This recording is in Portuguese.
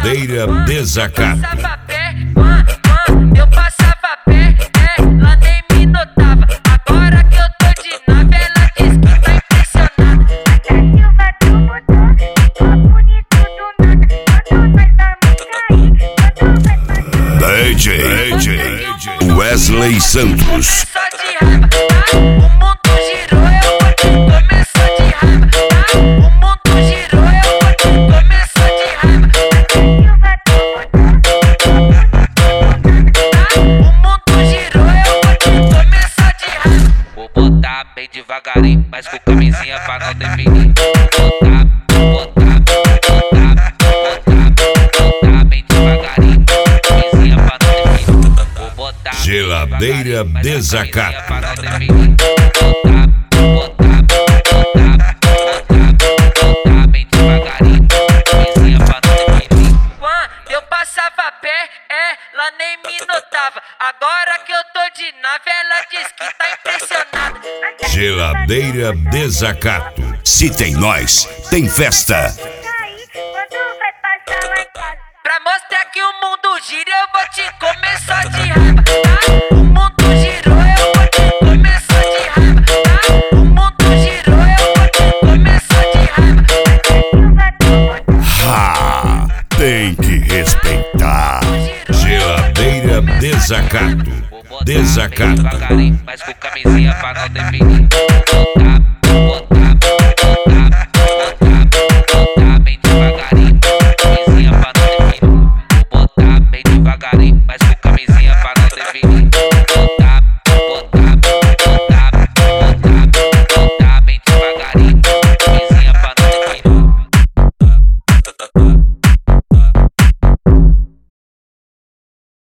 Geladeira desacato. Eu passava pé, ela nem me notava. Agora que eu tô de nave, ela diz que tá impressionada. A Silva do motor ficou bonito do nada. Quando nós vamos cair, quando vai passar. DJ Wesley Santos. Só de raiva, tá? O mundo girou, eu vou te começar de raiva, tá? O mundo girou, eu vou te começar de raiva. A Silva do motor. O mundo girou, eu vou te começar de raiva. Vou botar bem devagarinho, mas com camisinha pra não definir. Botar bem devagarinho, camisinha pra não definir. Vou botar Geladeira desacato. pra não definir. Botar bem devagarinho, camisinha pra não definir. Quando eu passava pé, ela nem me notava. Agora que eu tô de nave, ela diz que tá impressionada. Geladeira desacato. Se tem nós, tem festa. Cair, quando vai passar lá em casa. Pra mostrar que o mundo gira, eu vou te começar de raiva, tá? O mundo girou, eu vou te começar de raiva, tá? O mundo girou, eu vou te começar de raiva. Ha! Tem que respeitar. Geladeira desacato. Vou botar bem Desacato. devagarinho, mas com camisinha pra não definir. Botar